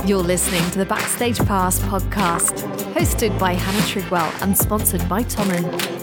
You're listening to the Backstage Pass podcast, hosted by Hannah Trigwell and sponsored by Tommen.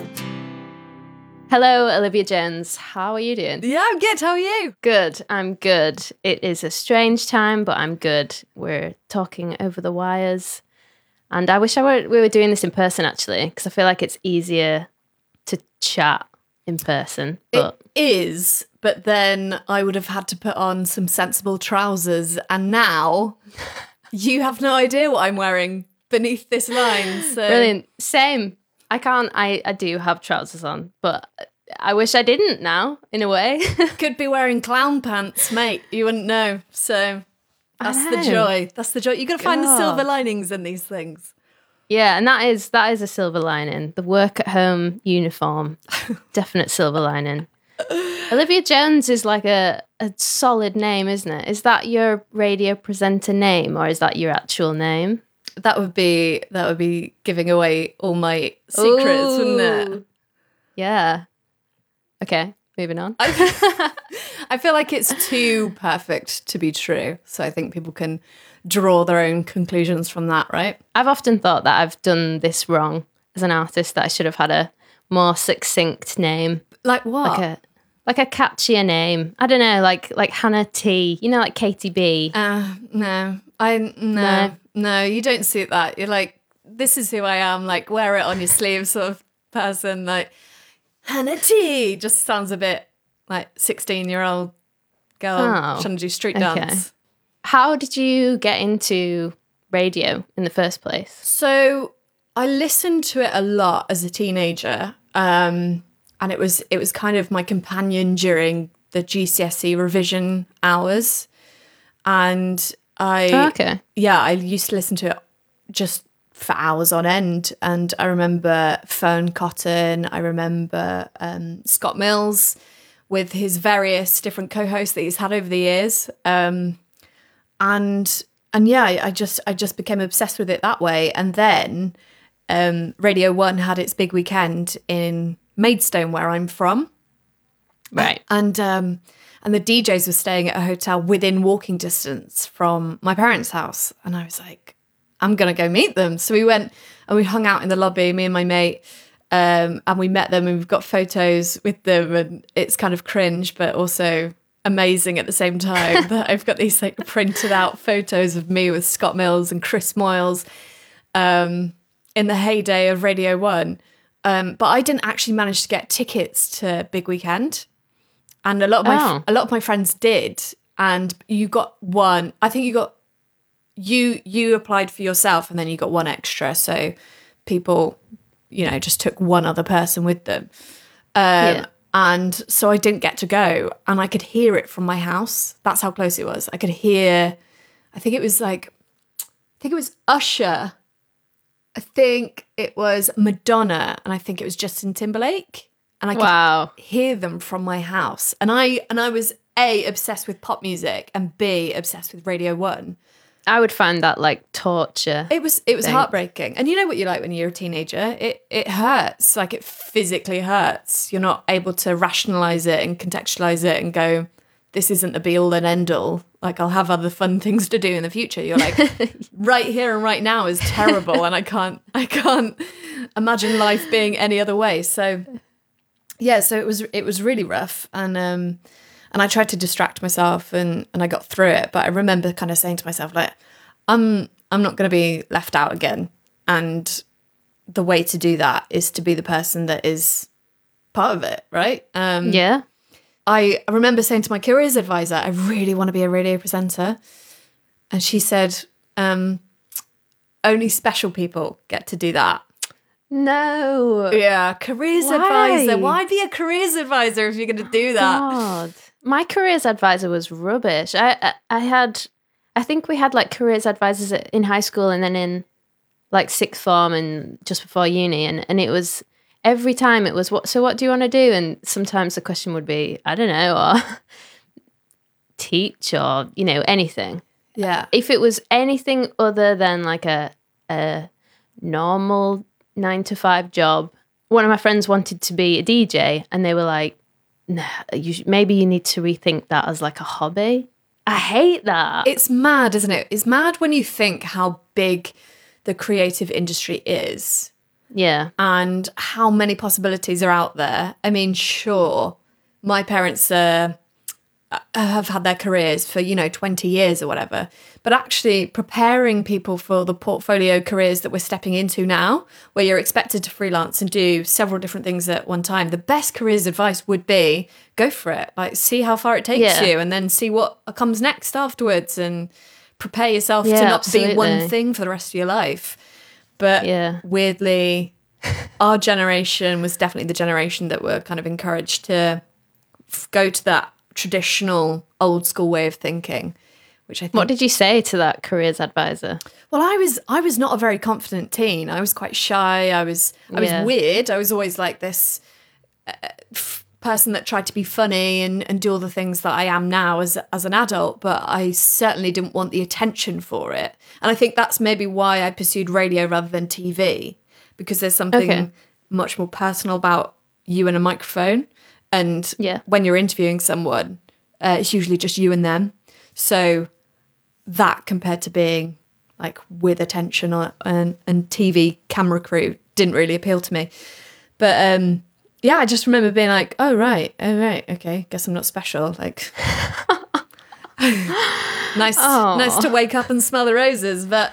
Hello, Olivia Jones. How are you doing? Yeah, I'm good. How are you? Good. I'm good. It is a strange time, but I'm good. We're talking over the wires. And I wish we were doing this in person, actually, because I feel like it's easier to chat in person. But it is, but then I would have had to put on some sensible trousers. And now you have no idea what I'm wearing beneath this line. So. Brilliant. Same. I do have trousers on, but I wish I didn't now, in a way. Could be wearing clown pants, mate. You wouldn't know. So that's the joy. That's the joy. You've got to find the silver linings in these things. Yeah, and that is a silver lining. The work at home uniform, definite silver lining. Olivia Jones is like a solid name, isn't it? Is that your radio presenter name, or is that your actual name? That would be giving away all my secrets, wouldn't it? Yeah. Okay, moving on. I feel like it's too perfect to be true, so I think people can draw their own conclusions from that, right? I've often thought that I've done this wrong as an artist, that I should have had a more succinct name. Like what? Like a catchier name. I don't know, like Hannah T. You know, like Katie B. No, you don't suit that. You're like, this is who I am. Like, wear it on your sleeve, sort of person. Like Hannah T. Just sounds a bit like 16-year-old girl trying to do street dance. How did you get into radio in the first place? So I listened to it a lot as a teenager. And it was kind of my companion during the GCSE revision hours. And I used to listen to it just for hours on end. And I remember Fern Cotton. I remember Scott Mills with his various different co-hosts that he's had over the years. And yeah, I just became obsessed with it that way. And then Radio 1 had its big weekend in Maidstone, where I'm from. Right. And the DJs were staying at a hotel within walking distance from my parents' house. And I was like, I'm going to go meet them. So we went and we hung out in the lobby, me and my mate, and we met them and we've got photos with them. And it's kind of cringe, but also amazing at the same time that I've got these like printed out photos of me with Scott Mills and Chris Moyles in the heyday of Radio 1. But I didn't actually manage to get tickets to Big Weekend, and a lot of my friends did. And you got one. I think you applied for yourself, and then you got one extra. So people, just took one other person with them. And so I didn't get to go, and I could hear it from my house. That's how close it was. I could hear. I think it was Usher. I think it was Madonna, and I think it was Justin Timberlake, and I could hear them from my house. And I was A, obsessed with pop music, and B, obsessed with Radio 1. I would find that like torture. It was heartbreaking. And you know what you're like when you're a teenager? It hurts. Like, it physically hurts. You're not able to rationalize it and contextualize it and go, this isn't the be all and end all. Like, I'll have other fun things to do in the future. You're like, right here and right now is terrible, and I can't imagine life being any other way. So yeah, so it was really rough, and I tried to distract myself, and I got through it. But I remember kind of saying to myself, like, I'm not going to be left out again, and the way to do that is to be the person that is part of it, right? Yeah. I remember saying to my careers advisor, I really want to be a radio presenter. And she said, only special people get to do that. No. Yeah, careers advisor. Why be a careers advisor if you're going to do that? God. My careers advisor was rubbish. I think we had like careers advisors in high school, and then in like sixth form and just before uni. And it was... Every time it was, what do you want to do? And sometimes the question would be, I don't know, or teach, or, anything. Yeah. If it was anything other than like a normal 9-to-5 job, one of my friends wanted to be a DJ, and they were like, nah, maybe you need to rethink that as like a hobby. I hate that. It's mad, isn't it? It's mad when you think how big the creative industry is. Yeah. And how many possibilities are out there. I mean, sure, my parents have had their careers for, 20 years or whatever. But actually preparing people for the portfolio careers that we're stepping into now, where you're expected to freelance and do several different things at one time, the best careers advice would be go for it. Like, see how far it takes you and then see what comes next afterwards and prepare yourself to not be one thing for the rest of your life. But weirdly, our generation was definitely the generation that were kind of encouraged to go to that traditional old school way of thinking, which I think... What did you say to that careers advisor? Well, I was not a very confident teen. I was quite shy. I was weird. I was always like this person that tried to be funny and do all the things that I am now as an adult, but I certainly didn't want the attention for it. And I think that's maybe why I pursued radio rather than TV, because there's something much more personal about you and a microphone. And when you're interviewing someone, it's usually just you and them. So that compared to being like with attention and TV camera crew didn't really appeal to me. But I just remember being like, oh right, okay, guess I'm not special. Like, nice to wake up and smell the roses. But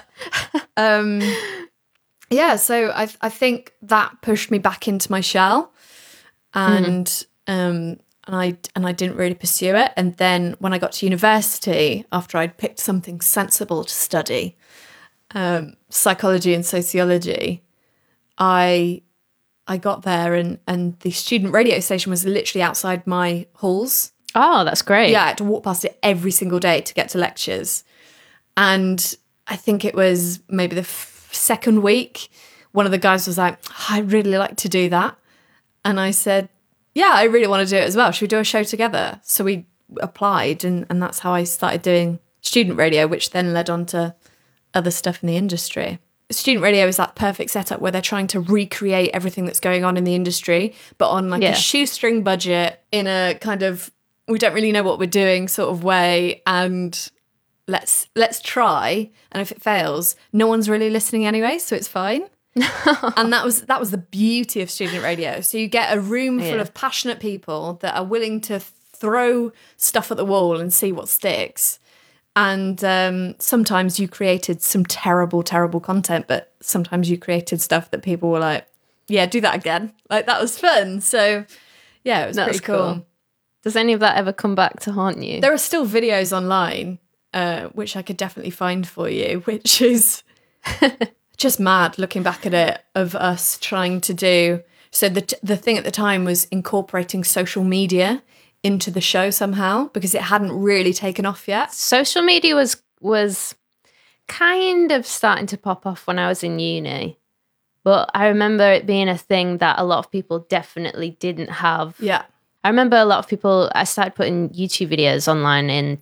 so I think that pushed me back into my shell, and I didn't really pursue it. And then when I got to university, after I'd picked something sensible to study, psychology and sociology, I got there and the student radio station was literally outside my halls. Oh, that's great. Yeah, I had to walk past it every single day to get to lectures. And I think it was maybe the second week, one of the guys was like, I'd really like to do that. And I said, yeah, I really want to do it as well. Should we do a show together? So we applied, and that's how I started doing student radio, which then led on to other stuff in the industry. Student radio is that perfect setup where they're trying to recreate everything that's going on in the industry, but on like a shoestring budget in a kind of, we don't really know what we're doing sort of way, and let's try. And if it fails, no one's really listening anyway, so it's fine. And that was the beauty of student radio. So you get a room full of passionate people that are willing to throw stuff at the wall and see what sticks. And sometimes you created some terrible content, but sometimes you created stuff that people were like, yeah, do that again. Like, that was fun. So yeah, it was pretty cool. Does any of that ever come back to haunt you? There are still videos online, which I could definitely find for you, which is just mad looking back at it, of us trying to do. So the thing at the time was incorporating social media into the show somehow, because it hadn't really taken off yet. Social media was kind of starting to pop off when I was in uni, but I remember it being a thing that a lot of people definitely didn't have. Yeah. I remember a lot of people, I started putting YouTube videos online in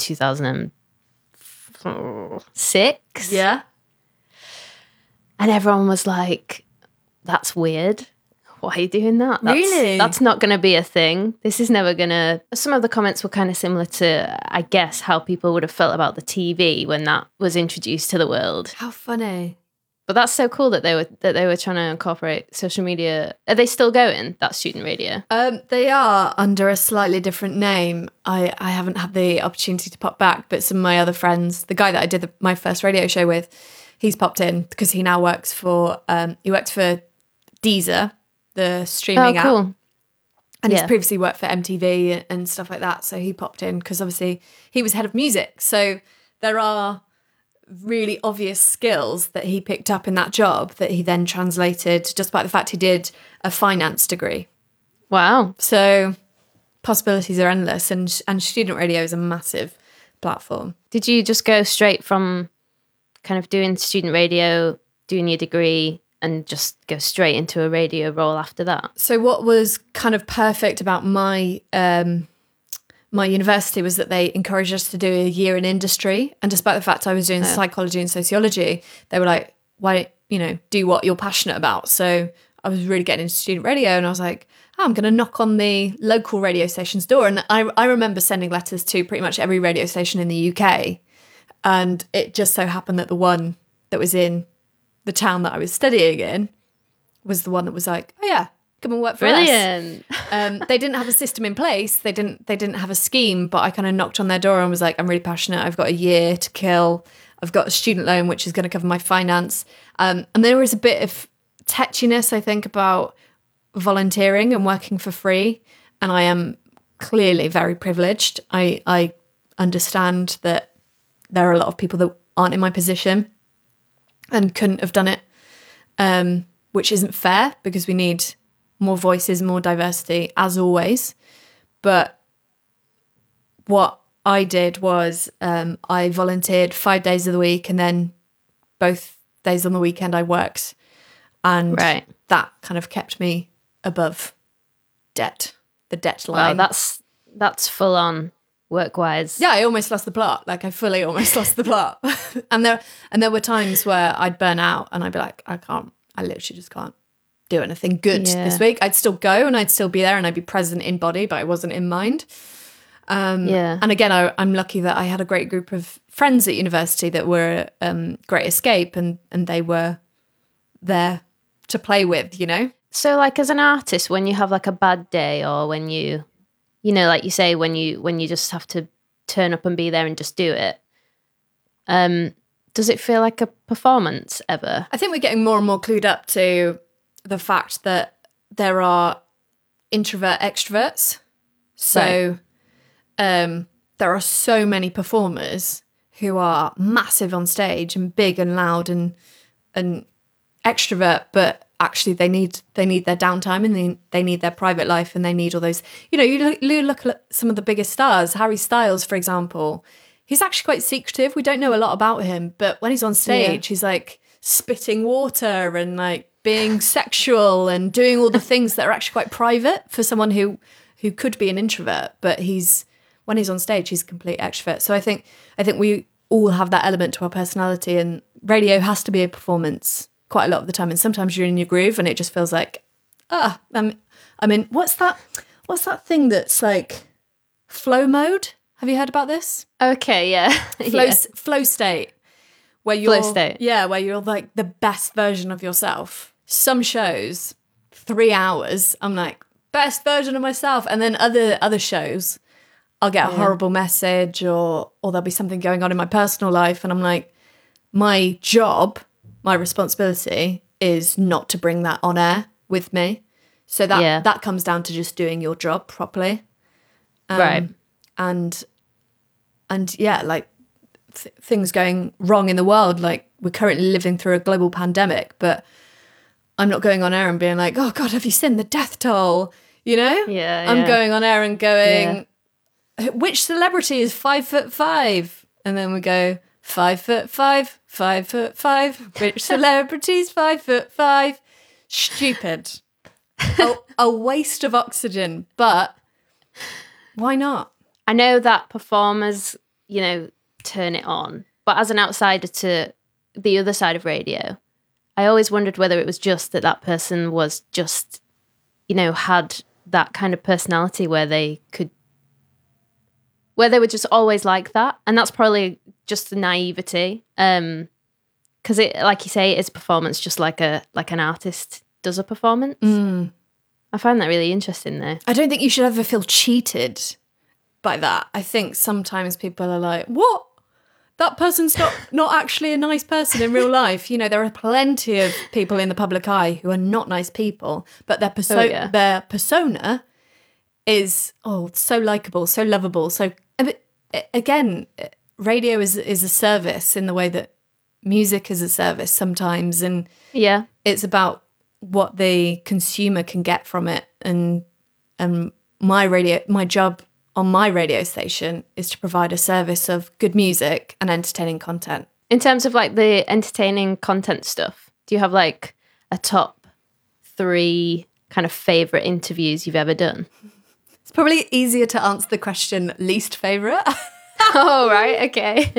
2006. Yeah. And everyone was like, that's weird. Why are you doing that? Really? That's not going to be a thing. This is never going to... Some of the comments were kind of similar to, I guess, how people would have felt about the TV when that was introduced to the world. How funny. But that's so cool that they were trying to incorporate social media. Are they still going, that student radio? They are under a slightly different name. I haven't had the opportunity to pop back, but some of my other friends, the guy that I did my first radio show with, he's popped in because he now works for Deezer, the streaming app. And he's previously worked for MTV and stuff like that. So he popped in because obviously he was head of music. So there are really obvious skills that he picked up in that job that he then translated, just by the fact he did a finance degree. Wow. So possibilities are endless, and student radio is a massive platform. Did you just go straight from kind of doing student radio, doing your degree, and just go straight into a radio role after that? So what was kind of perfect about my my university was that they encouraged us to do a year in industry. And despite the fact I was doing psychology and sociology, they were like, why, do what you're passionate about. So I was really getting into student radio, and I was like, I'm going to knock on the local radio station's door. And I remember sending letters to pretty much every radio station in the UK. And it just so happened that the one that was in the town that I was studying in was the one that was like, oh yeah, come and work for Brilliant. us. They didn't have a system in place. They didn't have a scheme, but I kind of knocked on their door and was like, I'm really passionate. I've got a year to kill. I've got a student loan, which is going to cover my finance. And there was a bit of tetchiness, I think, about volunteering and working for free. And I am clearly very privileged. I understand that there are a lot of people that aren't in my position and couldn't have done it, which isn't fair because we need more voices, more diversity, as always. But what I did was I volunteered 5 days of the week, and then both days on the weekend I worked. And that kind of kept me above the debt line. Wow, that's full on work-wise. Yeah, I almost lost the plot. Like, I fully almost lost the plot. And there were times where I'd burn out and I'd be like, I literally just can't do anything good this week. I'd still go and I'd still be there and I'd be present in body, but I wasn't in mind. And again, I'm lucky that I had a great group of friends at university that were great escape, and they were there to play with, you know? So, like, as an artist, when you have like a bad day, or when you know, like you say, when you just have to turn up and be there and just do it, does it feel like a performance ever? I think we're getting more and more clued up to the fact that there are introvert extroverts. So there are so many performers who are massive on stage and big and loud and extrovert, but actually they need their downtime, and they need their private life, and they need all those, you know, you look at some of the biggest stars, Harry Styles, for example. He's actually quite secretive. We don't know a lot about him, but when he's on stage, he's like spitting water and like being sexual and doing all the things that are actually quite private for someone who could be an introvert, but when he's on stage, he's a complete extrovert. So I think we all have that element to our personality, and radio has to be a performance quite a lot of the time. And sometimes you're in your groove and it just feels like, I mean, what's that thing that's like flow mode? Have you heard about this? Okay, yeah. Flow state. Where you're, flow state. Yeah, where you're like the best version of yourself. Some shows, 3 hours, I'm like, best version of myself. And then other shows, I'll get a horrible message or there'll be something going on in my personal life. And I'm like, my job, my responsibility is not to bring that on air with me. So that comes down to just doing your job properly. Right. And yeah, like things going wrong in the world. Like, we're currently living through a global pandemic, but I'm not going on air and being like, oh God, have you seen the death toll? You know? I'm going on air and going, which celebrity is 5'5"? And then we go, 5'5", 5'5". Which celebrity's 5'5"? Stupid. A waste of oxygen, but why not? I know that performers, you know, turn it on, but as an outsider to the other side of radio, I always wondered whether it was just that person was just, you know, had that kind of personality where they were just always like that. And that's probably just the naivety. Because it, like you say, it is a performance, just like an artist does a performance. I find that really interesting though. I don't think you should ever feel cheated by that. I think sometimes people are like, what? That person's not actually a nice person in real life. You know, there are plenty of people in the public eye who are not nice people, but their persona is so likable, so lovable. So again, radio is a service in the way that music is a service sometimes, and it's about what the consumer can get from it. And my job on my radio station is to provide a service of good music and entertaining content. In terms of like the entertaining content stuff, do you have like a top 3 kind of favorite interviews you've ever done? It's probably easier to answer the question least favorite. Oh, right. Okay.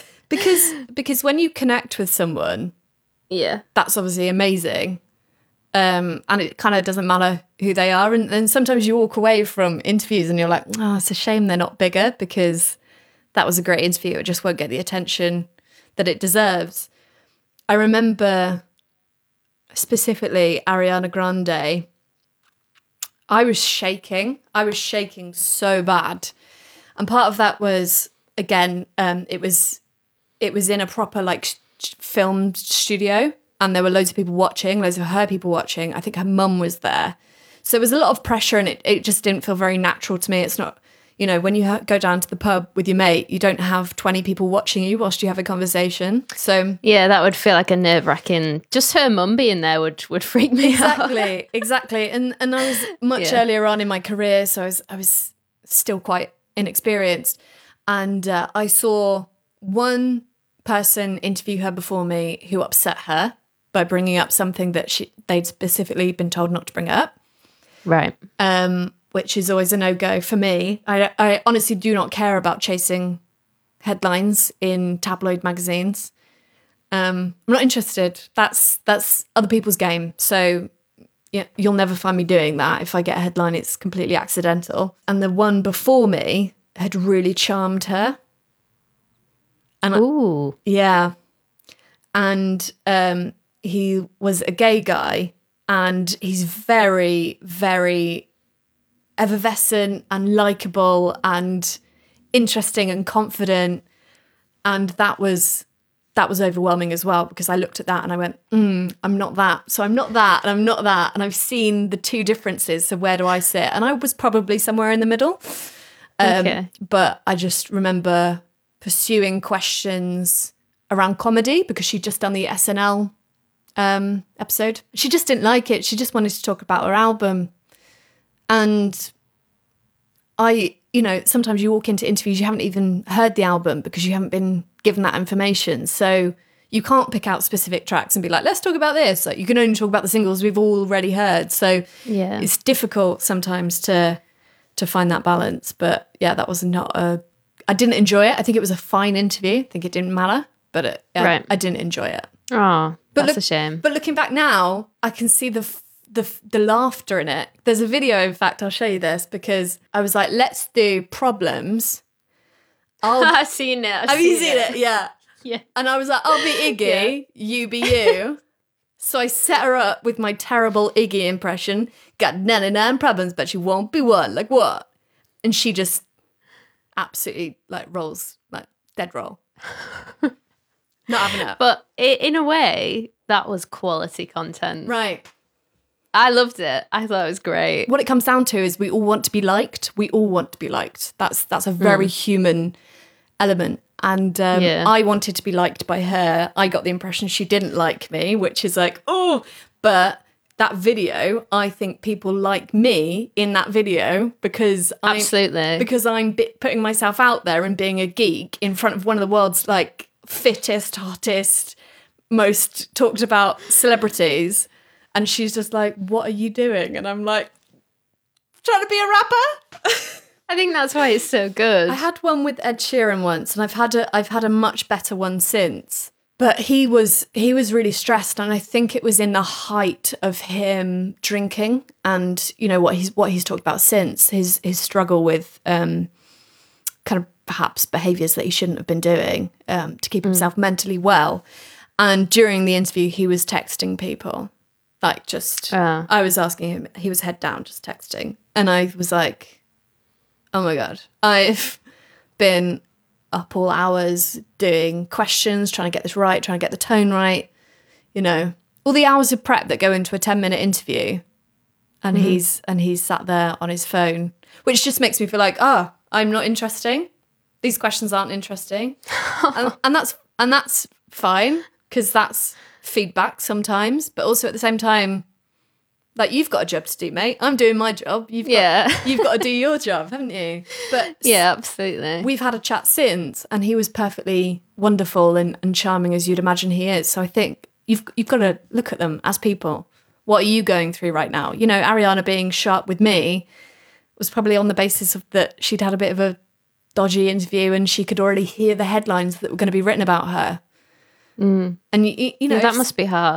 because when you connect with someone, that's obviously amazing. And it kind of doesn't matter who they are. And then sometimes you walk away from interviews and you're like, oh, it's a shame they're not bigger, because that was a great interview. It just won't get the attention that it deserves. I remember specifically Ariana Grande. I was shaking. I was shaking so bad. And part of that was, again, it was in a proper like filmed studio, and there were loads of people watching, loads of her people watching. I think her mum was there. So it was a lot of pressure, and it just didn't feel very natural to me. It's not, you know, when you go down to the pub with your mate, you don't have 20 people watching you whilst you have a conversation. So yeah, that would feel like a nerve-wracking. Just her mum being there would freak me out. Exactly. And I was much earlier on in my career, so I was still quite inexperienced. And I saw one person interview her before me who upset her by bringing up something that they'd specifically been told not to bring up. Right. Which is always a no-go for me. I honestly do not care about chasing headlines in tabloid magazines. I'm not interested. That's other people's game. So yeah, you'll never find me doing that. If I get a headline, it's completely accidental. And the one before me had really charmed her. And ooh. Yeah. And he was a gay guy, and he's very, very effervescent and likable and interesting and confident. And that was overwhelming as well, because I looked at that and I went, I'm not that. So I'm not that, and I'm not that. And I've seen the two differences. So where do I sit? And I was probably somewhere in the middle. Okay. But I just remember pursuing questions around comedy, because she'd just done the SNL episode. She just didn't like it. She just wanted to talk about her album. And sometimes you walk into interviews, you haven't even heard the album because you haven't been given that information. So you can't pick out specific tracks and be like, let's talk about this. Like, you can only talk about the singles we've already heard. So yeah, it's difficult sometimes to find that balance. But yeah, that was I didn't enjoy it. I think it was a fine interview. I think it didn't matter, but I didn't enjoy it. Oh, that's a shame. But looking back now, I can see the laughter in it. There's a video, in fact, I'll show you this, because I was like, let's do problems. I've seen it. Have you seen it? Yeah. Yeah. And I was like, I'll be Iggy, you be you. So I set her up with my terrible Iggy impression. Got 99 problems, but she won't be one. Like, what? And she just absolutely like rolls, like dead roll. Not having it. But in a way, that was quality content. Right. I loved it. I thought it was great. What it comes down to is we all want to be liked. We all want to be liked. That's a very human element. And I wanted to be liked by her. I got the impression she didn't like me, which is like, oh, but that video, I think people like me in that video because I'm putting myself out there and being a geek in front of one of the world's like fittest, hottest, most talked about celebrities. And she's just like, what are you doing? And I'm like, trying to be a rapper. I think that's why it's so good. I had one with Ed Sheeran once, and I've had a much better one since. But he was really stressed, and I think it was in the height of him drinking, and you know what he's talked about since, his struggle with kind of perhaps behaviours that he shouldn't have been doing to keep himself mentally well. And during the interview, he was texting people. Like I was asking him, he was head down just texting. And I was like, oh my God, I've been up all hours doing questions, trying to get this right, trying to get the tone right. You know, all the hours of prep that go into a 10-minute interview. And he's sat there on his phone, which just makes me feel like, I'm not interesting. These questions aren't interesting. and that's fine, because that's feedback sometimes, but also at the same time, like, you've got a job to do, mate. I'm doing my job. You've got to do your job, haven't you? But yeah, absolutely. We've had a chat since, and he was perfectly wonderful and charming as you'd imagine he is. So I think you've got to look at them as people. What are you going through right now? You know, Ariana being sharp with me was probably on the basis of that she'd had a bit of a dodgy interview, and she could already hear the headlines that were going to be written about her. And you know, that must be hard.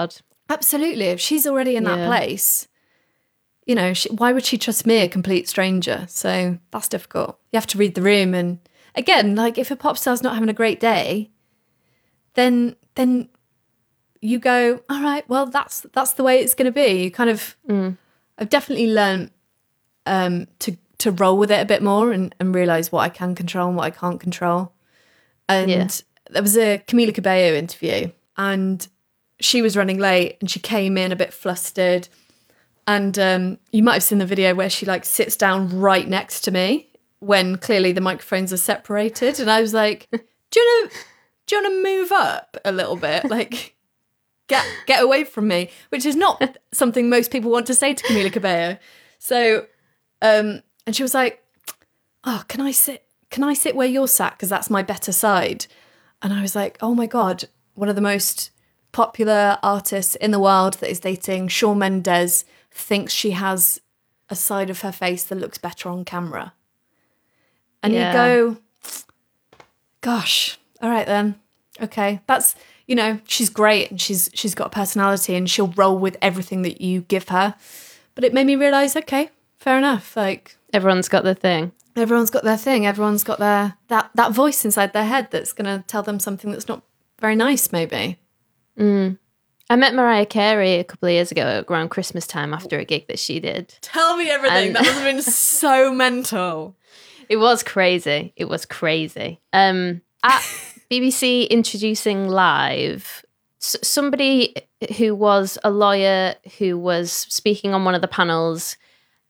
Absolutely. If she's already in that Yeah. place, you know, why would she trust me, a complete stranger? So that's difficult. You have to read the room. And again, like if a pop star's not having a great day, then you go, all right, well, that's the way it's going to be. You kind of, I've definitely learned to roll with it a bit more and realize what I can control and what I can't control. And there was a Camila Cabello interview, and she was running late, and she came in a bit flustered. And you might have seen the video where she like sits down right next to me when clearly the microphones are separated. And I was like, do you want to move up a little bit? Like, get away from me, which is not something most people want to say to Camila Cabello. So, and she was like, oh, can I sit where you're sat? Because that's my better side. And I was like, oh my God, one of the most popular artists in the world that is dating Shawn Mendes thinks she has a side of her face that looks better on camera. And you go, gosh, all right then. Okay. That's, you know, she's great and she's got a personality and she'll roll with everything that you give her. But it made me realise, okay, fair enough. Like Everyone's got their thing. Everyone's got their thing. Everyone's got their that voice inside their head that's going to tell them something that's not very nice, maybe. I met Mariah Carey a couple of years ago around Christmas time after a gig that she did. Tell me everything. That must have been so mental. It was crazy. It was crazy. At BBC Introducing Live, somebody who was a lawyer who was speaking on one of the panels,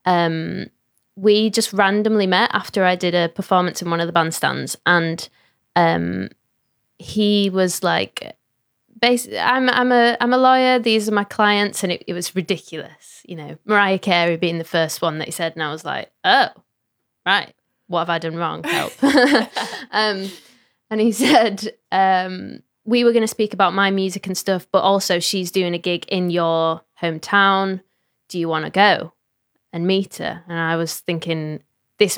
we just randomly met after I did a performance in one of the bandstands, and he was like, basically, I'm a lawyer, these are my clients, and it was ridiculous, you know, Mariah Carey being the first one that he said, and I was like, oh, right, what have I done wrong? Help. And he said, we were going to speak about my music and stuff, but also she's doing a gig in your hometown. Do you want to go and meet her? And I was thinking, this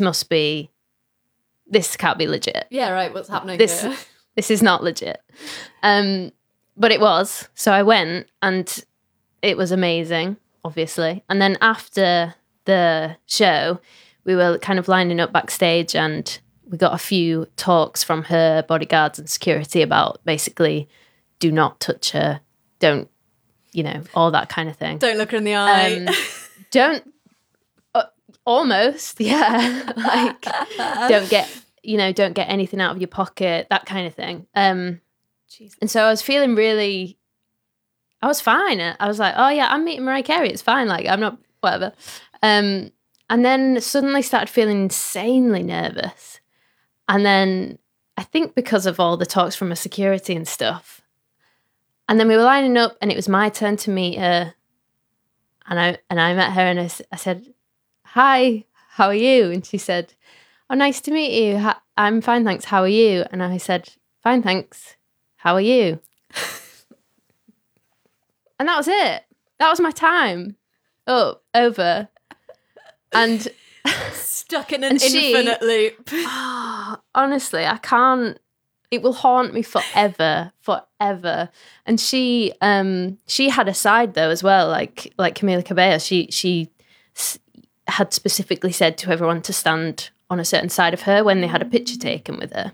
can't be legit. Yeah, right, what's happening here? This is not legit. But it was. So I went, and it was amazing, obviously. And then after the show, we were kind of lining up backstage, and we got a few talks from her bodyguards and security about basically do not touch her, don't, you know, all that kind of thing. Don't look her in the eye. Almost, yeah. Like, don't get anything out of your pocket, that kind of thing. Jesus. And so I was feeling I was fine. I was like, oh yeah, I'm meeting Mariah Carey. It's fine. Like, I'm not, whatever. And then suddenly started feeling insanely nervous. And then I think because of all the talks from her security and stuff. And then we were lining up, and it was my turn to meet her. And I met her, and I said, hi, how are you? And she said, oh, nice to meet you. I'm fine, thanks. How are you? And I said, fine, thanks. How are you? And that was it. That was my time. Oh, over. And stuck in an infinite loop. Honestly, I can't. It will haunt me forever. And she had a side though as well, like Camila Cabello. She had specifically said to everyone to stand on a certain side of her when they had a picture taken with her,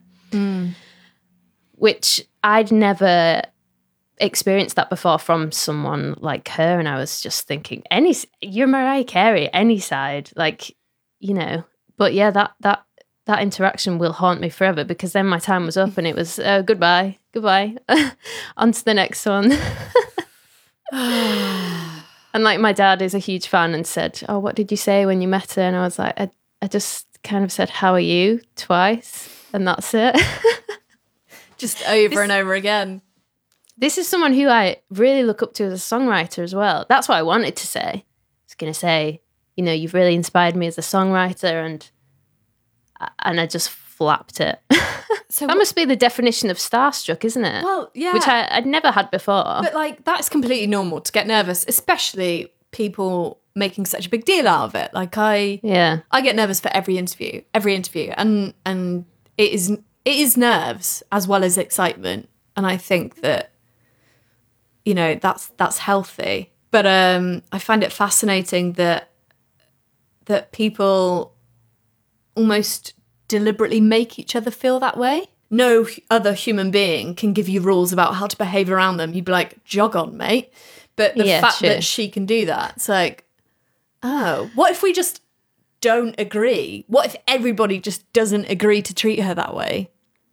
which I'd never experienced that before from someone like her. And I was just thinking, you're Mariah Carey, any side, like, you know. But yeah, that interaction will haunt me forever, because then my time was up and it was goodbye on to the next one. And like, my dad is a huge fan and said, oh, what did you say when you met her? And I was like, I just kind of said, how are you, twice, and that's it. Just over and over again. This is someone who I really look up to as a songwriter as well. That's what I wanted to say. I was going to say, you know, you've really inspired me as a songwriter, and I just flapped it. So that must be the definition of starstruck, isn't it? Well, yeah. Which I'd never had before. But like, that's completely normal to get nervous, especially people making such a big deal out of it. Like I get nervous for every interview, and it is nerves as well as excitement. And I think that that's healthy. But I find it fascinating that people almost deliberately make each other feel that way. No other human being can give you rules about how to behave around them. You'd be like, jog on, mate. But the fact that she can do that, it's like, oh, what if we just don't agree? What if everybody just doesn't agree to treat her that way?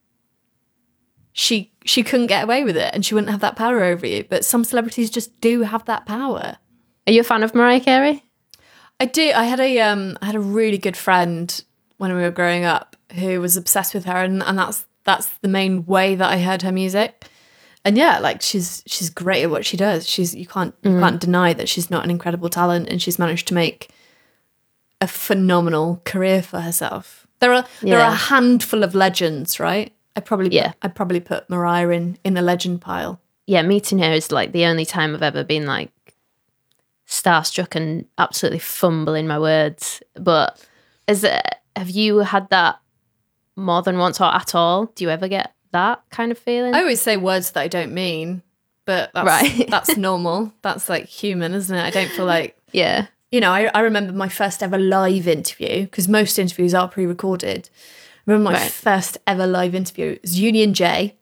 She couldn't get away with it and she wouldn't have that power over you. But some celebrities just do have that power. Are you a fan of Mariah Carey? I do. I had a really good friend when we were growing up who was obsessed with her, and that's the main way that I heard her music. And yeah, like she's great at what she does. You can't deny that she's not an incredible talent, and she's managed to make a phenomenal career for herself. There are a handful of legends, right? I'd probably put Mariah in the legend pile. Yeah, meeting her is like the only time I've ever been like starstruck and absolutely fumbling my words. But have you had that more than once or at all? Do you ever get that kind of feeling? I always say words that I don't mean, but that's normal. That's like human, isn't it? I don't feel like... Yeah. I remember my first ever live interview, because most interviews are pre-recorded. I remember my first ever live interview. It was Union J.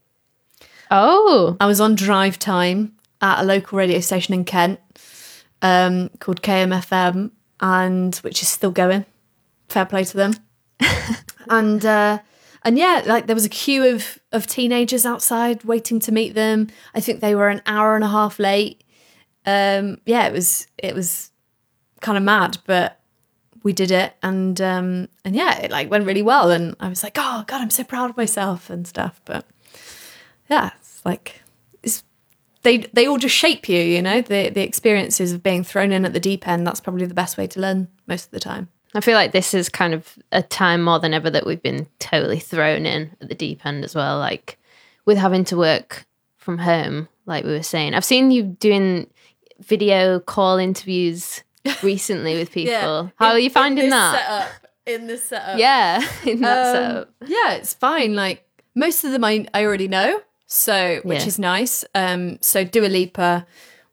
Oh. I was on drive time at a local radio station in Kent called KMFM, which is still going. Fair play to them. And yeah, like there was a queue of teenagers outside waiting to meet them. I think they were an hour and a half late. Yeah, it was kind of mad, but we did it, and yeah, it like went really well, and I was like, oh God, I'm so proud of myself and stuff. But yeah, it's like they all just shape you, the experiences of being thrown in at the deep end. That's probably the best way to learn most of the time. I feel like this is kind of a time more than ever that we've been totally thrown in at the deep end as well, like with having to work from home, like we were saying. I've seen you doing video call interviews recently with people. Yeah. How are you finding that? In this setup. Yeah, in that setup. Yeah, it's fine. Like most of them I already know, which is nice. So Dua Lipa,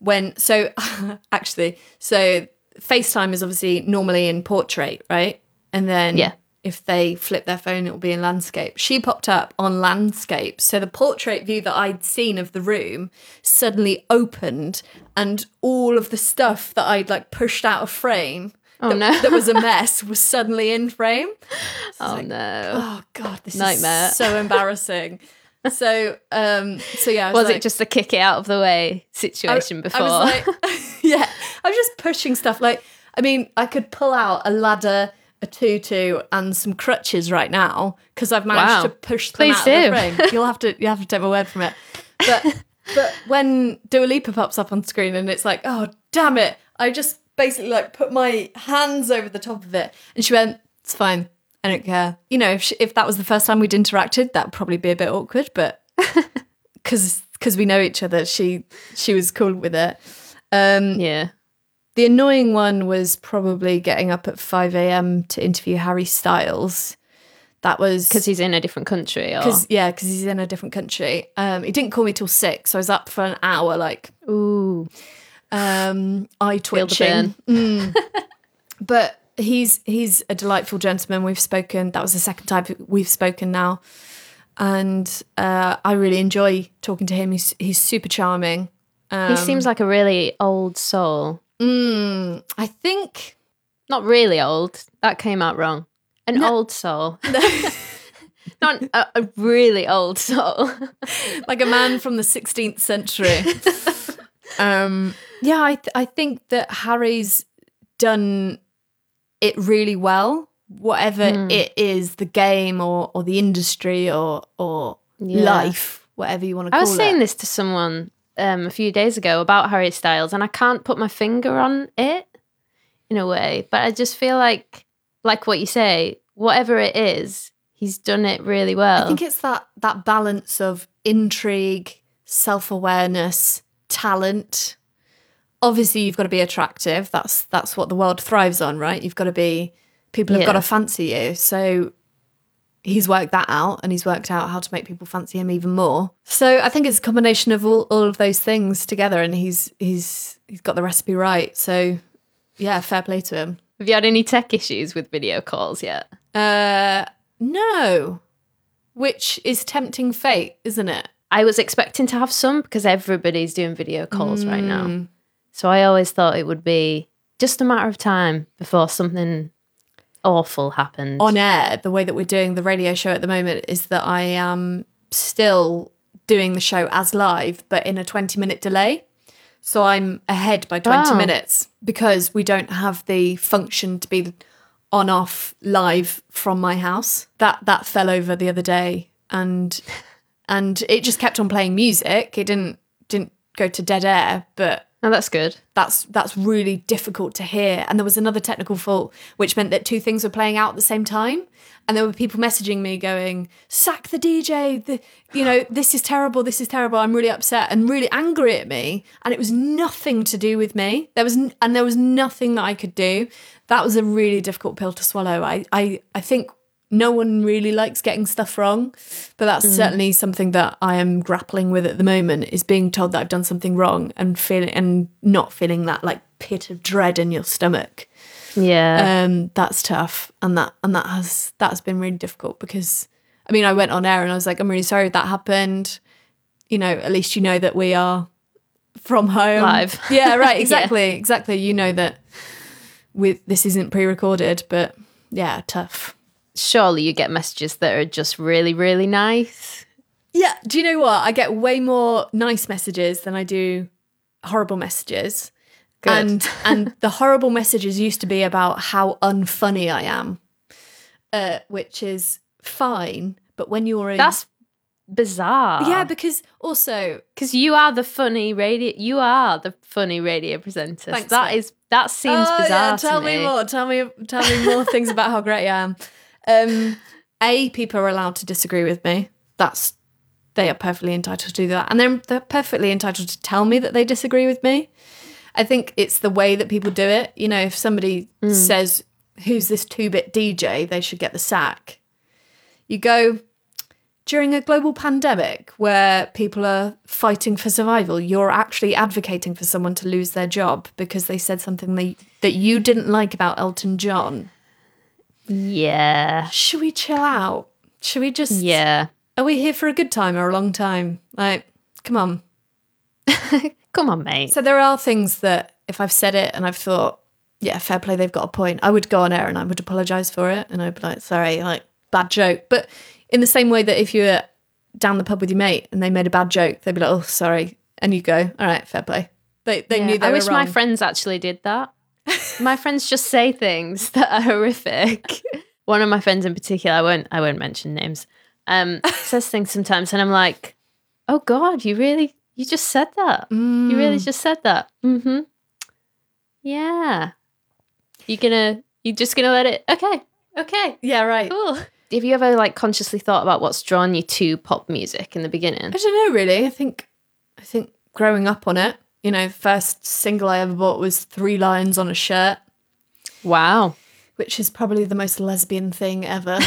actually, FaceTime is obviously normally in portrait, right? And then if they flip their phone, it will be in landscape. She popped up on landscape. So the portrait view that I'd seen of the room suddenly opened, and all of the stuff that I'd like pushed out of frame that was a mess was suddenly in frame. So no. Oh God, this nightmare. is so embarrassing. So yeah. Was it just a kick it out of the way situation before? I was like, yeah, I was just pushing stuff. Like, I mean, I could pull out a ladder, a tutu, and some crutches right now because I've managed to push them out of the frame. You'll have to take my word from it. But when Dua Lipa pops up on screen and it's like, oh damn it, I just basically like put my hands over the top of it, and she went, it's fine. I don't care. If that was the first time we'd interacted, that'd probably be a bit awkward, but because we know each other, she was cool with it. Yeah. The annoying one was probably getting up at 5 a.m. to interview Harry Styles. That was... Because he's in a different country? Because he's in a different country. He didn't call me till 6, so I was up for an hour, like... Ooh. Eye twitching. But... He's a delightful gentleman. We've spoken. That was the second time we've spoken now, and I really enjoy talking to him. He's super charming. He seems like a really old soul. I think not really old. That came out wrong. Old soul, not a really old soul, like a man from the 16th century. Yeah, I think that Harry's done it really well, whatever it is, the game or the industry or life, whatever you want to call it. I was saying this to someone a few days ago about Harry Styles, and I can't put my finger on it in a way, but I just feel like what you say, whatever it is, he's done it really well. I think it's that balance of intrigue, self-awareness, talent. Obviously, you've got to be attractive. That's what the world thrives on, right? You've got to be... People have got to fancy you. So he's worked that out, and he's worked out how to make people fancy him even more. So I think it's a combination of all of those things together, and he's got the recipe right. So yeah, fair play to him. Have you had any tech issues with video calls yet? No, which is tempting fate, isn't it? I was expecting to have some because everybody's doing video calls right now. So I always thought it would be just a matter of time before something awful happened. On air, the way that we're doing the radio show at the moment is that I am still doing the show as live, but in a 20-minute delay. So I'm ahead by 20 minutes because we don't have the function to be on off live from my house. That fell over the other day, and it just kept on playing music. It didn't go to dead air, but oh, that's good. That's really difficult to hear. And there was another technical fault, which meant that two things were playing out at the same time. And there were people messaging me going, "Sack the DJ, this is terrible, I'm really upset," and really angry at me. And it was nothing to do with me. There was nothing that I could do. That was a really difficult pill to swallow. I think no one really likes getting stuff wrong, but that's certainly something that I am grappling with at the moment, is being told that I've done something wrong and not feeling that like pit of dread in your stomach. Yeah. That's tough. And that's been really difficult because, I mean, I went on air and I was like, "I'm really sorry that happened. At least you know that we are from home." Live. Yeah, right. Exactly. Yeah. Exactly. You know that this isn't pre-recorded, but yeah, tough. Surely you get messages that are just really, really nice. Yeah. Do you know what? I get way more nice messages than I do horrible messages. Good. And the horrible messages used to be about how unfunny I am, which is fine. But when you're in... That's bizarre. Yeah, because also... Because you are the funny radio presenter. Thanks, that seems bizarre to me. Tell me more things about how great I am. People are allowed to disagree with me. They are perfectly entitled to do that. And they're perfectly entitled to tell me that they disagree with me. I think it's the way that people do it. If somebody says, "Who's this 2-bit DJ?" they should get the sack. You go, during a global pandemic where people are fighting for survival, you're actually advocating for someone to lose their job because they said something that you didn't like about Elton John. Yeah. Should we chill out? Should we just... Yeah. Are we here for a good time or a long time? Like, come on. Come on, mate. So there are things that if I've said it and I've thought, yeah, fair play, they've got a point, I would go on air and I would apologise for it. And I'd be like, "Sorry, like, bad joke." But in the same way that if you were down the pub with your mate and they made a bad joke, they'd be like, "Oh, sorry." And you go, "All right, fair play." They knew they were wrong. I wish my friends actually did that. My friends just say things that are horrific. One of my friends in particular, I won't mention names, says things sometimes and I'm like, "Oh God, you just said that. You really just said that." Mm-hmm. Yeah. You're just gonna let it... Okay. Yeah, right. Cool. Have you ever like consciously thought about what's drawn you to pop music in the beginning? I don't know, really. I think growing up on it, the first single I ever bought was 3 Lions on a Shirt. Wow. Which is probably the most lesbian thing ever.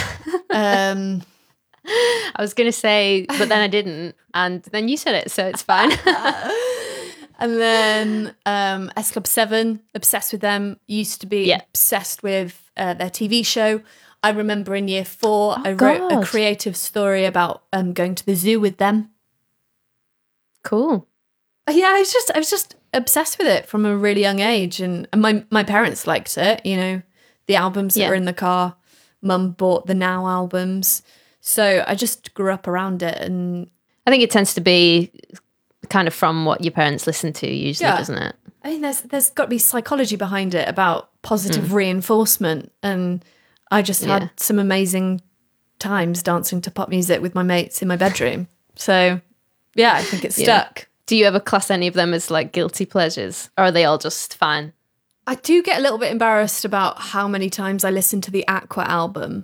I was going to say, but then I didn't. And then you said it, so it's fine. And then S Club 7, obsessed with them. Used to be obsessed with their TV show. I remember in year 4, I wrote a creative story about going to the zoo with them. Cool. Yeah, I was just obsessed with it from a really young age. And my parents liked it, the albums that were in the car. Mum bought the Now albums. So I just grew up around it. And I think it tends to be kind of from what your parents listen to usually, doesn't it? I mean, there's got to be psychology behind it about positive reinforcement. And I just had some amazing times dancing to pop music with my mates in my bedroom. So, yeah, I think it's stuck. Do you ever class any of them as like guilty pleasures? Or are they all just fine? I do get a little bit embarrassed about how many times I listen to the Aqua album.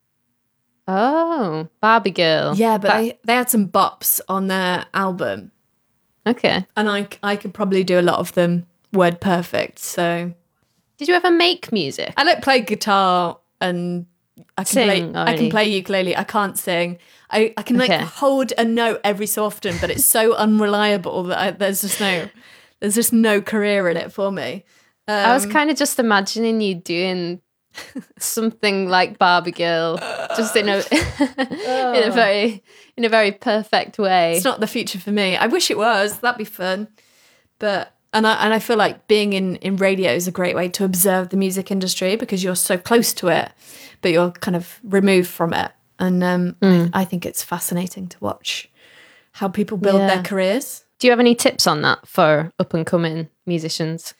Oh, Barbie Girl. Yeah, but they had some bops on their album. Okay. And I could probably do a lot of them word perfect, so... Did you ever make music? I play guitar and I can Sing play. I can already. play ukulele. I can't sing. I can like Okay. hold a note every so often, but it's so unreliable that there's just no career in it for me. I was kind of just imagining you doing something like Barbie Girl, just in a in a very perfect way. It's not the future for me. I wish it was. That'd be fun. But I feel like being in radio is a great way to observe the music industry because you're so close to it, but you're kind of removed from it. And I think it's fascinating to watch how people build their careers. Do you have any tips on that for up and coming musicians?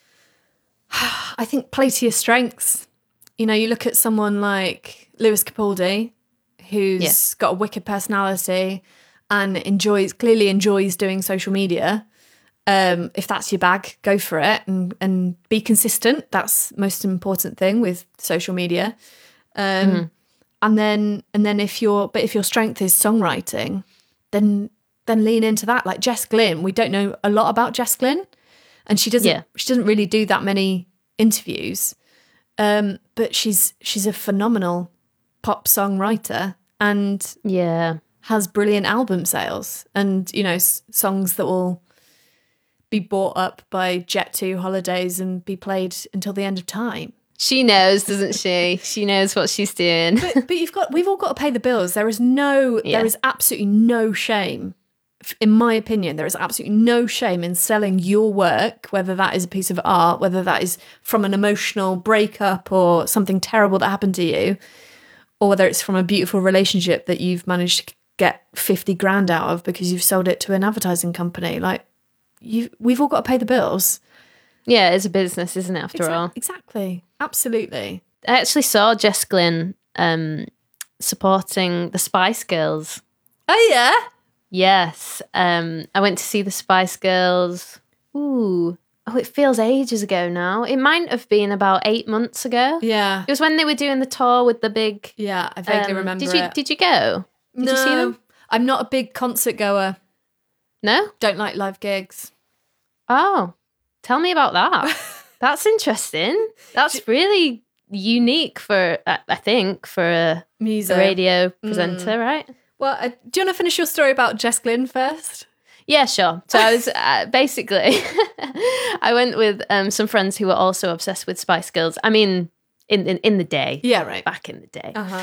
I think play to your strengths. You know, you look at someone like Lewis Capaldi, who's got a wicked personality and clearly enjoys doing social media. If that's your bag, go for it and be consistent. That's the most important thing with social media. And then if your strength is songwriting, then lean into that. Like Jess Glynn, we don't know a lot about Jess Glynn, and she doesn't really do that many interviews. But she's a phenomenal pop songwriter and has brilliant album sales and, you know, songs that will be bought up by Jet2 holidays and be played until the end of time. She knows, doesn't she? She knows what she's doing. But we've all got to pay the bills. There is absolutely no shame. In my opinion, there is absolutely no shame in selling your work, whether that is a piece of art, whether that is from an emotional breakup or something terrible that happened to you, or whether it's from a beautiful relationship that you've managed to get 50 grand out of because you've sold it to an advertising company. Like, we've all got to pay the bills. Yeah, it's a business, isn't it, after all? Exactly. Absolutely. I actually saw Jess Glynn supporting the Spice Girls. Oh, yeah? Yes. I went to see the Spice Girls. It feels ages ago now. It might have been about 8 months ago. Yeah. It was when they were doing the tour with the big... Yeah, I vaguely remember it. Did you go? Did you see them? I'm not a big concert goer. No? Don't like live gigs. Oh, tell me about that. That's interesting. That's really unique for, I think, for a radio presenter, right? Well, do you want to finish your story about Jess Glynn first? Yeah, sure. So I was basically, I went with some friends who were also obsessed with Spice Girls. I mean, in the day. Yeah, right. Back in the day. Uh-huh.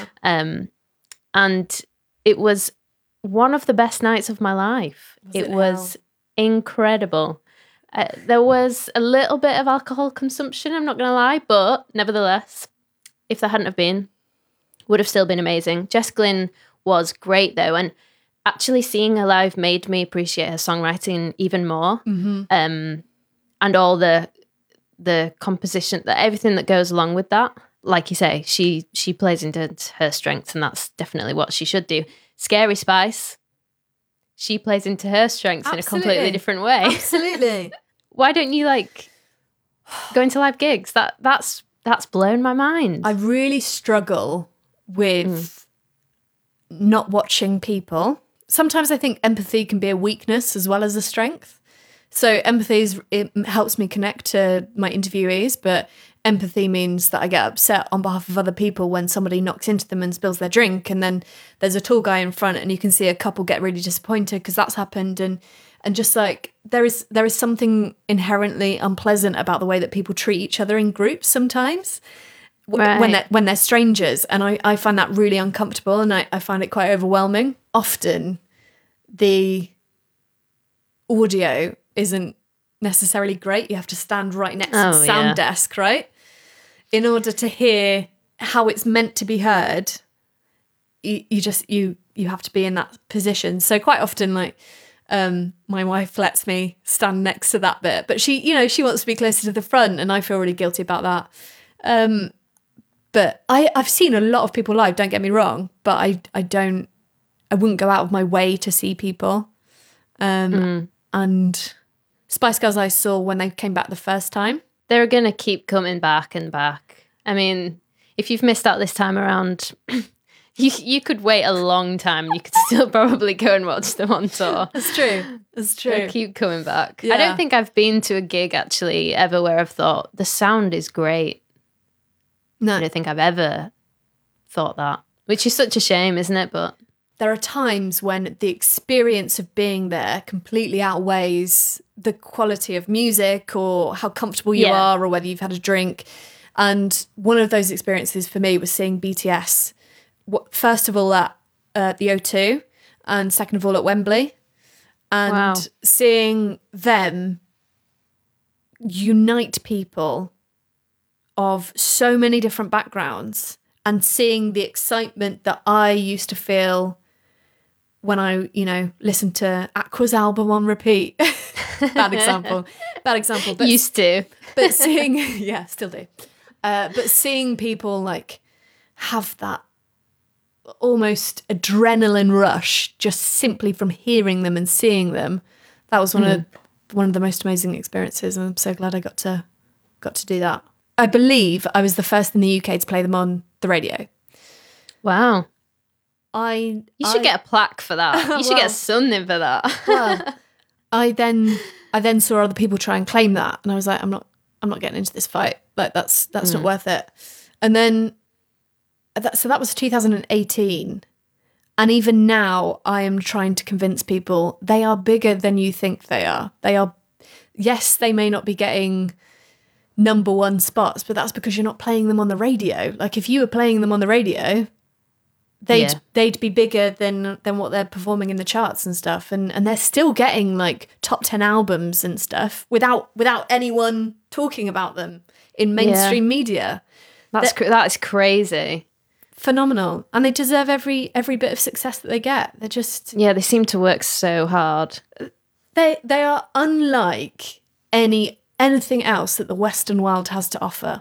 And it was one of the best nights of my life. It was incredible. There was a little bit of alcohol consumption, I'm not going to lie, but nevertheless, if there hadn't have been, would have still been amazing. Jess Glynn was great though, and actually seeing her live made me appreciate her songwriting even more. Mm-hmm. And all the composition, everything that goes along with that. Like you say, she plays into her strengths, and that's definitely what she should do. Scary Spice, she plays into her strengths in a completely different way. Absolutely. Why don't you like going to live gigs? That's blown my mind. I really struggle with not watching people. Sometimes I think empathy can be a weakness as well as a strength. So empathy it helps me connect to my interviewees, but empathy means that I get upset on behalf of other people when somebody knocks into them and spills their drink, and then there's a tall guy in front and you can see a couple get really disappointed because that's happened, and just like there is something inherently unpleasant about the way that people treat each other in groups sometimes. Right. When they're strangers, and I find that really uncomfortable, and I find it quite overwhelming. Often the audio isn't necessarily great. You have to stand right next to the sound desk, right? In order to hear how it's meant to be heard, you have to be in that position. So quite often, like, my wife lets me stand next to that bit, but she wants to be closer to the front, and I feel really guilty about that. But I've seen a lot of people live, don't get me wrong, but I wouldn't go out of my way to see people. And Spice Girls I saw when they came back the first time. They're going to keep coming back and back. I mean, if you've missed out this time around, you could wait a long time. You could still probably go and watch them on tour. That's true. They'll keep coming back. Yeah. I don't think I've been to a gig actually ever where I've thought the sound is great. No. I don't think I've ever thought that, which is such a shame, isn't it? But there are times when the experience of being there completely outweighs the quality of music or how comfortable you are or whether you've had a drink. And one of those experiences for me was seeing BTS, first of all at the O2 and second of all at Wembley. And seeing them unite people of so many different backgrounds and seeing the excitement that I used to feel when I, listened to Aqua's album on repeat. Bad example. But, used to. But seeing, still do. But seeing people like have that almost adrenaline rush just simply from hearing them and seeing them, that was one of the most amazing experiences, and I'm so glad I got to do that. I believe I was the first in the UK to play them on the radio. Wow. You should get a plaque for that. You should get something for that. Well, I then saw other people try and claim that, and I was like, I'm not getting into this fight. Like that's not worth it. And then that was 2018. And even now I am trying to convince people they are bigger than you think they are. Yes, they may not be getting number one spots, but that's because you're not playing them on the radio. Like if you were playing them on the radio, they'd be bigger than what they're performing in the charts and stuff. And they're still getting like top 10 albums and stuff without anyone talking about them in mainstream media. That is crazy. Phenomenal. And they deserve every bit of success that they get. They're just... Yeah, they seem to work so hard. They are unlike anything else that the Western world has to offer.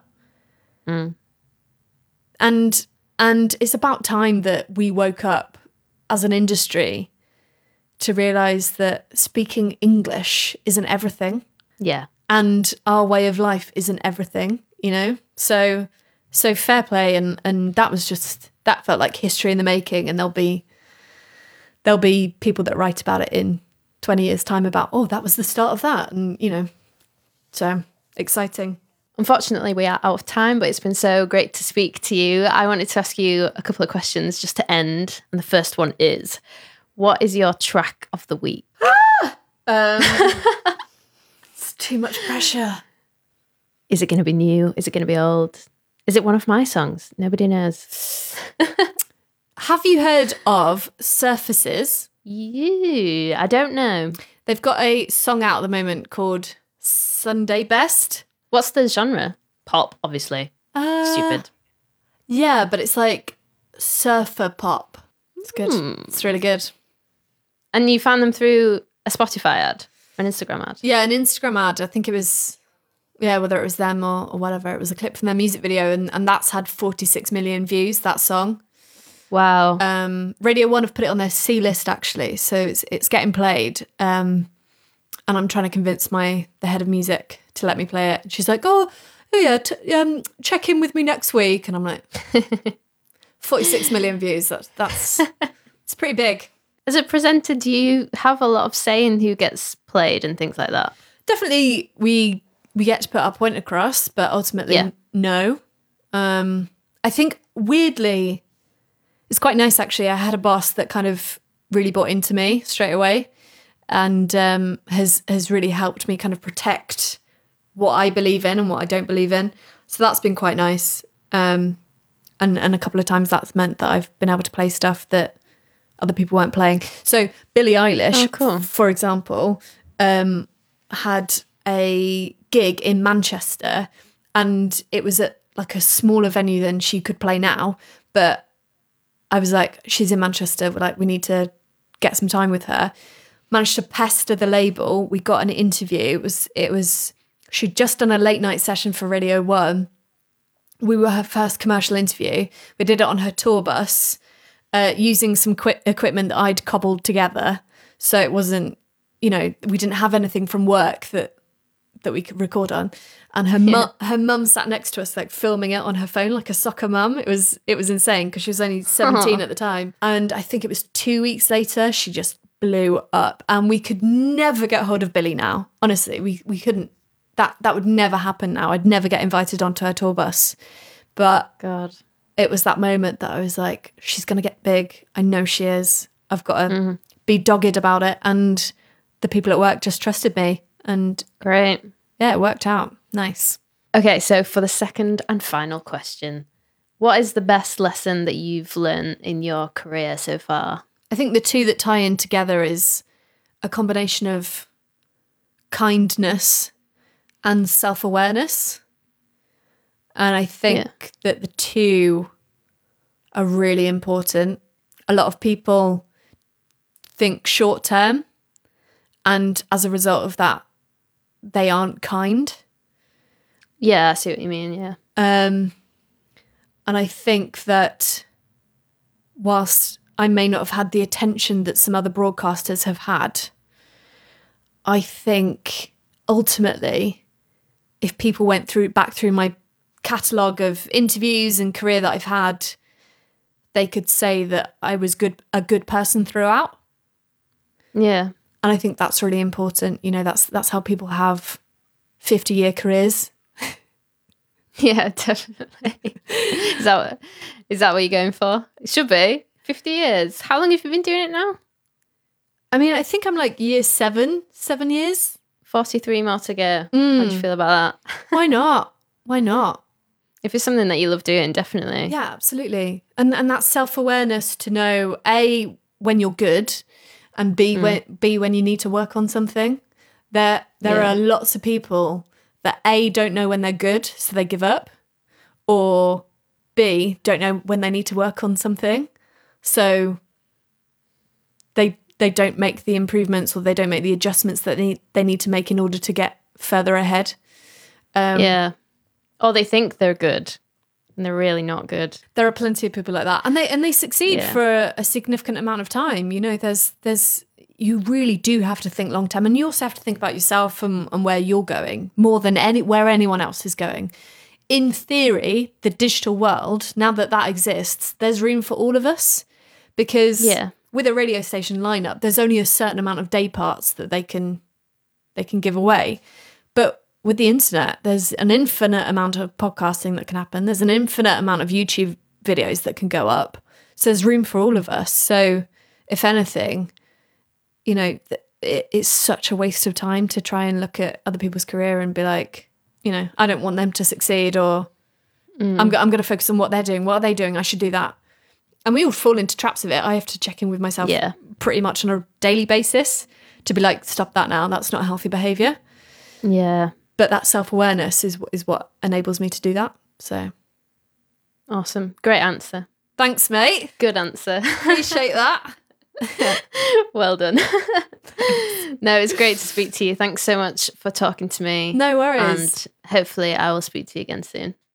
And it's about time that we woke up as an industry to realise that speaking English isn't everything. Yeah. And our way of life isn't everything, So fair play, and that felt like history in the making, and there'll be people that write about it in 20 years' time about, that was the start of that, and so exciting. Unfortunately, we are out of time, but it's been so great to speak to you. I wanted to ask you a couple of questions just to end, and the first one is, what is your track of the week? It's too much pressure. Is it going to be new? Is it going to be old? Is it one of my songs? Nobody knows. Have you heard of Surfaces? I don't know. They've got a song out at the moment called Sunday Best. What's the genre? Pop, obviously. Stupid. Yeah, but it's like surfer pop. It's good. It's really good. And you found them through a Spotify ad, an Instagram ad? Yeah, an Instagram ad. I think it was... Yeah, whether it was them or whatever. It was a clip from their music video, and that's had 46 million views, that song. Wow. Radio 1 have put it on their C list, actually, so it's getting played. And I'm trying to convince the head of music to let me play it. She's like, check in with me next week. And I'm like, 46 million views, that's it's pretty big. As a presenter, do you have a lot of say in who gets played and things like that? Definitely, we get to put our point across, but ultimately, no. I think, weirdly, it's quite nice, actually. I had a boss that kind of really bought into me straight away and has really helped me kind of protect what I believe in and what I don't believe in. So that's been quite nice. And a couple of times that's meant that I've been able to play stuff that other people weren't playing. So Billie Eilish, for example, had a gig in Manchester, and it was at like a smaller venue than she could play now, but I was like, she's in Manchester, we need to get some time with her. Managed to pester the label. We got an interview. It was she'd just done a late night session for Radio 1. We were her first commercial interview. We did it on her tour bus, using some equipment that I'd cobbled together, so it wasn't, we didn't have anything from work that we could record on, and her mum sat next to us, like filming it on her phone like a soccer mum. It was insane because she was only 17 at the time, and I think it was 2 weeks later she just blew up, and we could never get hold of Billie now. Honestly, we couldn't. That would never happen now. I'd never get invited onto her tour bus. But God, it was that moment that I was like, she's going to get big. I know she is. I've got to be dogged about it. And the people at work just trusted me. And Great. yeah, it worked out. Nice. Okay, so for the second and final question, what is the best lesson that you've learned in your career so far? I think the two that tie in together is a combination of kindness and self-awareness. And I think that the two are really important. A lot of people think short term, and as a result of that, they aren't kind. Yeah, I see what you mean, yeah. And I think that whilst I may not have had the attention that some other broadcasters have had, I think ultimately, if people went back through my catalogue of interviews and career that I've had, they could say that I was a good person throughout. Yeah. And I think that's really important. You know, that's how people have 50-year careers. Yeah, definitely. Is that what you're going for? It should be. 50 years. How long have you been doing it now? I mean, I think I'm like year 7 years. 43 more to go. How do you feel about that? Why not? Why not? If it's something that you love doing, definitely. Yeah, absolutely. And that self-awareness to know, A, when you're good, and B, when you need to work on something. There are lots of people that A, don't know when they're good, so they give up, or B, don't know when they need to work on something, so they don't make the improvements or they don't make the adjustments that they need to make in order to get further ahead. Yeah. Or they think they're good and they're really not good. There are plenty of people like that, and they succeed for a significant amount of time. You know, there's you really do have to think long term, and you also have to think about yourself and where you're going more than where anyone else is going. In theory, the digital world, now that exists, there's room for all of us, because with a radio station lineup, there's only a certain amount of day parts that they can give away. But with the internet, there's an infinite amount of podcasting that can happen. There's an infinite amount of YouTube videos that can go up. So there's room for all of us. So if anything, you know, it's such a waste of time to try and look at other people's career and be like, you know, I don't want them to succeed, or I'm going to focus on what they're doing. What are they doing? I should do that. And we all fall into traps of it. I have to check in with myself pretty much on a daily basis to be like, stop that now. That's not healthy behaviour. Yeah. But that self-awareness is what enables me to do that. So. Awesome. Great answer. Thanks, mate. Good answer. Appreciate that. Well done. No, it's great to speak to you. Thanks so much for talking to me. No worries. And hopefully I will speak to you again soon.